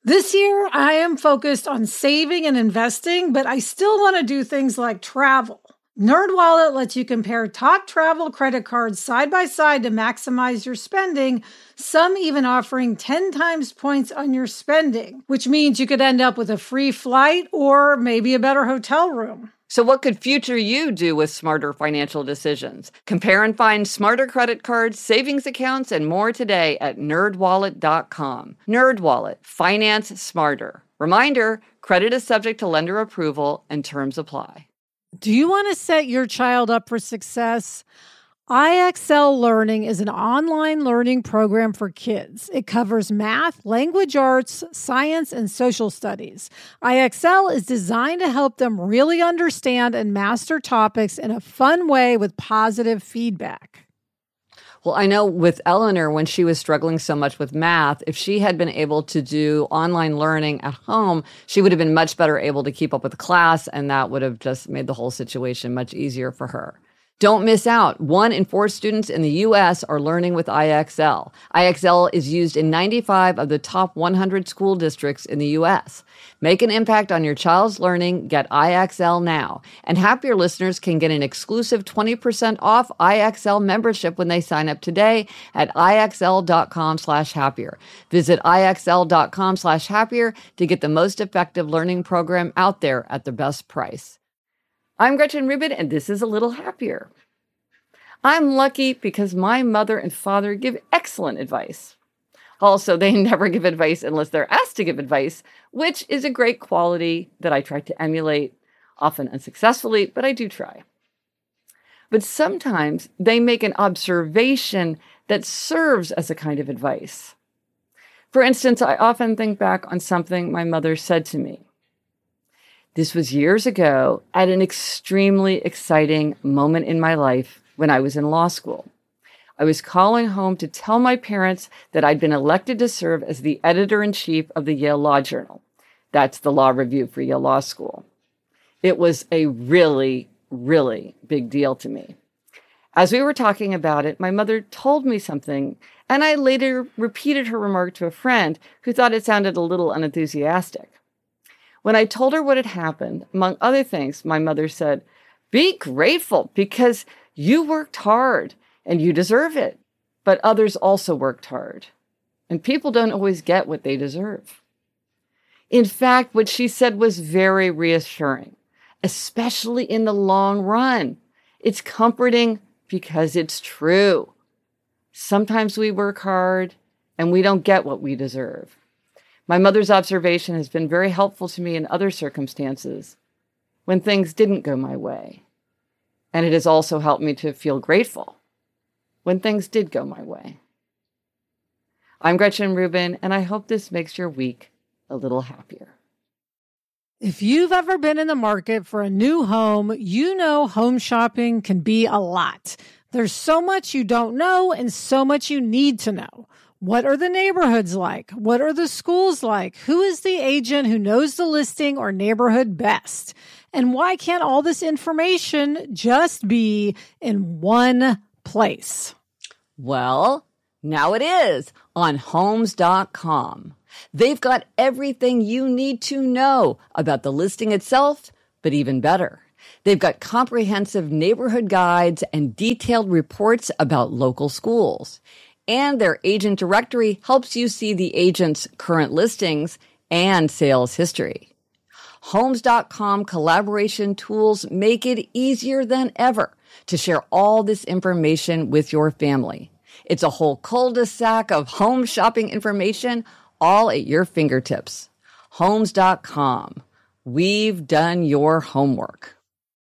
This year, I am focused on saving and investing, but I still want to do things like travel. NerdWallet lets you compare top travel credit cards side by side to maximize your spending, some even offering 10 times points on your spending, which means you could end up with a free flight or maybe a better hotel room. So what could future you do with smarter financial decisions? Compare and find smarter credit cards, savings accounts, and more today at nerdwallet.com. NerdWallet, finance smarter. Reminder, credit is subject to lender approval and terms apply. Do you want to set your child up for success? IXL Learning is an online learning program for kids. It covers math, language arts, science, and social studies. IXL is designed to help them really understand and master topics in a fun way with positive feedback. Well, I know with Eleanor, when she was struggling so much with math, if she had been able to do online learning at home, she would have been much better able to keep up with the class, and that would have just made the whole situation much easier for her. Don't miss out. 1 in 4 students in the U.S. are learning with IXL. IXL is used in 95 of the top 100 school districts in the U.S. Make an impact on your child's learning. Get IXL now. And Happier listeners can get an exclusive 20% off IXL membership when they sign up today at IXL.com/happier. Visit IXL.com/happier to get the most effective learning program out there at the best price. I'm Gretchen Rubin, and this is A Little Happier. I'm lucky because my mother and father give excellent advice. Also, they never give advice unless they're asked to give advice, which is a great quality that I try to emulate, often unsuccessfully, but I do try. But sometimes they make an observation that serves as a kind of advice. For instance, I often think back on something my mother said to me. This was years ago at an extremely exciting moment in my life when I was in law school. I was calling home to tell my parents that I'd been elected to serve as the editor-in-chief of the Yale Law Journal. That's the law review for Yale Law School. It was a really, really big deal to me. As we were talking about it, my mother told me something, and I later repeated her remark to a friend who thought it sounded a little unenthusiastic. When I told her what had happened, among other things, my mother said, "Be grateful because you worked hard and you deserve it. But others also worked hard. And people don't always get what they deserve." In fact, what she said was very reassuring, especially in the long run. It's comforting because it's true. Sometimes we work hard and we don't get what we deserve. My mother's observation has been very helpful to me in other circumstances when things didn't go my way. And it has also helped me to feel grateful when things did go my way. I'm Gretchen Rubin, and I hope this makes your week a little happier. If you've ever been in the market for a new home, you know home shopping can be a lot. There's so much you don't know and so much you need to know. What are the neighborhoods like? What are the schools like? Who is the agent who knows the listing or neighborhood best? And why can't all this information just be in one place? Well, now it is on Homes.com. They've got everything you need to know about the listing itself, but even better. They've got comprehensive neighborhood guides and detailed reports about local schools. And their agent directory helps you see the agent's current listings and sales history. Homes.com collaboration tools make it easier than ever to share all this information with your family. It's a whole cul-de-sac of home shopping information all at your fingertips. Homes.com. We've done your homework.